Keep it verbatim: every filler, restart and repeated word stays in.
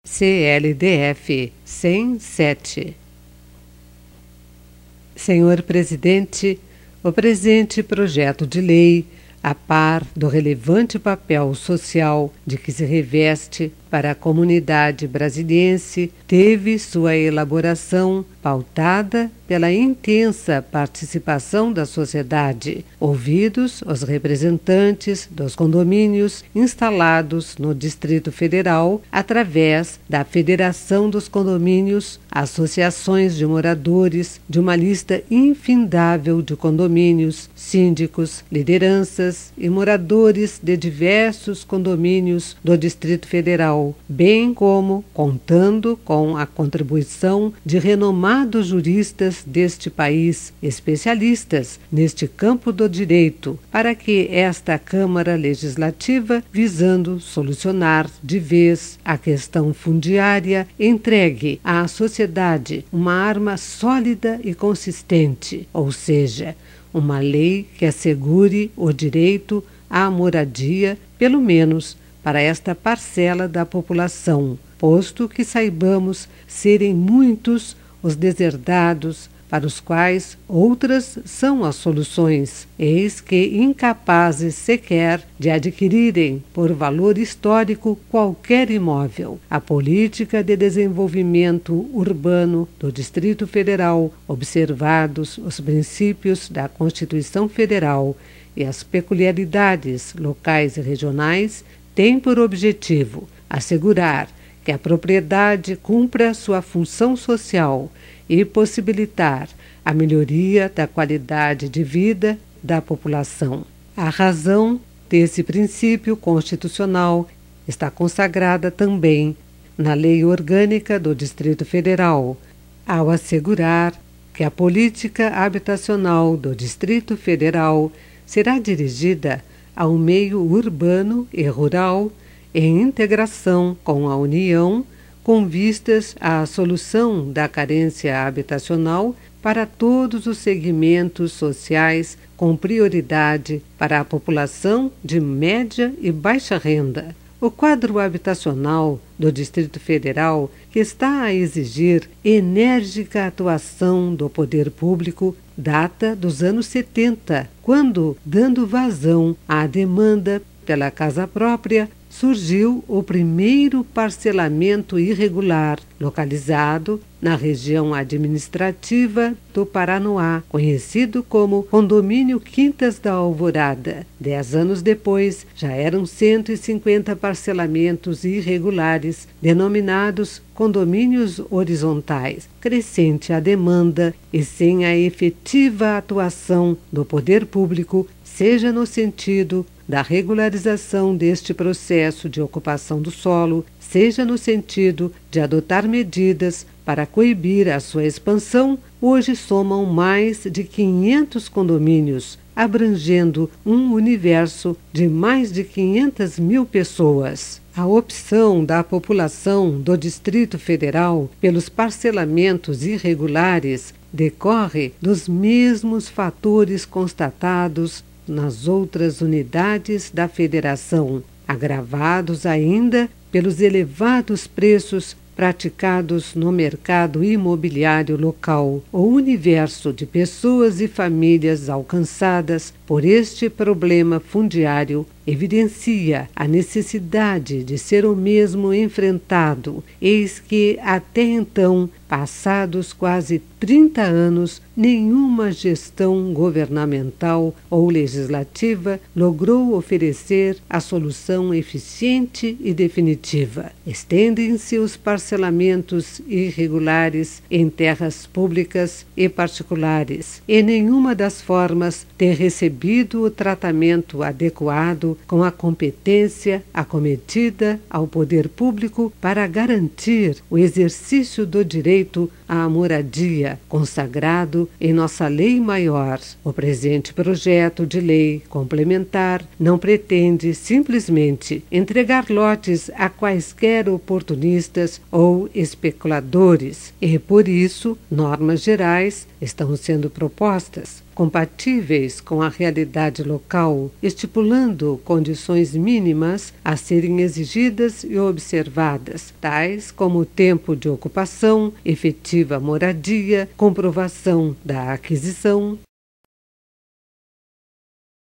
C L D F cem e sete. Senhor Presidente, o presente projeto de lei, a par do relevante papel social de que se reveste para a comunidade brasiliense, teve sua elaboração pautada pela intensa participação da sociedade, ouvidos os representantes dos condomínios instalados no Distrito Federal através da Federação dos Condomínios, associações de moradores, de uma lista infindável de condomínios, síndicos, lideranças e moradores de diversos condomínios do Distrito Federal, bem como contando com a contribuição de renomados juristas deste país, especialistas neste campo do direito, para que esta Câmara Legislativa, visando solucionar de vez a questão fundiária, entregue à sociedade uma arma sólida e consistente, ou seja, uma lei que assegure o direito à moradia, pelo menos para esta parcela da população, posto que saibamos serem muitos os deserdados para os quais outras são as soluções, eis que incapazes sequer de adquirirem por valor histórico qualquer imóvel. A política de desenvolvimento urbano do Distrito Federal, observados os princípios da Constituição Federal e as peculiaridades locais e regionais, tem por objetivo assegurar que a propriedade cumpra sua função social e possibilitar a melhoria da qualidade de vida da população. A razão desse princípio constitucional está consagrada também na Lei Orgânica do Distrito Federal, ao assegurar que a política habitacional do Distrito Federal será dirigida ao meio urbano e rural em integração com a União, com vistas à solução da carência habitacional para todos os segmentos sociais, com prioridade para a população de média e baixa renda. O quadro habitacional do Distrito Federal, que está a exigir enérgica atuação do poder público, data dos anos setenta, quando, dando vazão à demanda pela casa própria, surgiu o primeiro parcelamento irregular, localizado na região administrativa do Paranoá, conhecido como Condomínio Quintas da Alvorada. Dez anos depois, já eram cento e cinquenta parcelamentos irregulares, denominados condomínios horizontais. Crescente a demanda e sem a efetiva atuação do poder público, seja no sentido da regularização deste processo de ocupação do solo, seja no sentido de adotar medidas para coibir a sua expansão, hoje somam mais de quinhentos condomínios, abrangendo um universo de mais de quinhentas mil pessoas. A opção da população do Distrito Federal pelos parcelamentos irregulares decorre dos mesmos fatores constatados nas outras unidades da Federação, agravados ainda pelos elevados preços praticados no mercado imobiliário local. O universo de pessoas e famílias alcançadas por este problema fundiário evidencia a necessidade de ser o mesmo enfrentado, eis que, até então, passados quase trinta anos, nenhuma gestão governamental ou legislativa logrou oferecer a solução eficiente e definitiva. Estendem-se os parcelamentos irregulares em terras públicas e particulares, e nenhuma das formas tem recebido o tratamento adequado com a competência acometida ao poder público para garantir o exercício do direito à moradia, consagrado em nossa lei maior. O presente projeto de lei complementar não pretende simplesmente entregar lotes a quaisquer oportunistas ou especuladores, e por isso normas gerais estão sendo propostas compatíveis com a realidade local, estipulando condições mínimas a serem exigidas e observadas, tais como tempo de ocupação, efetiva moradia, comprovação da aquisição,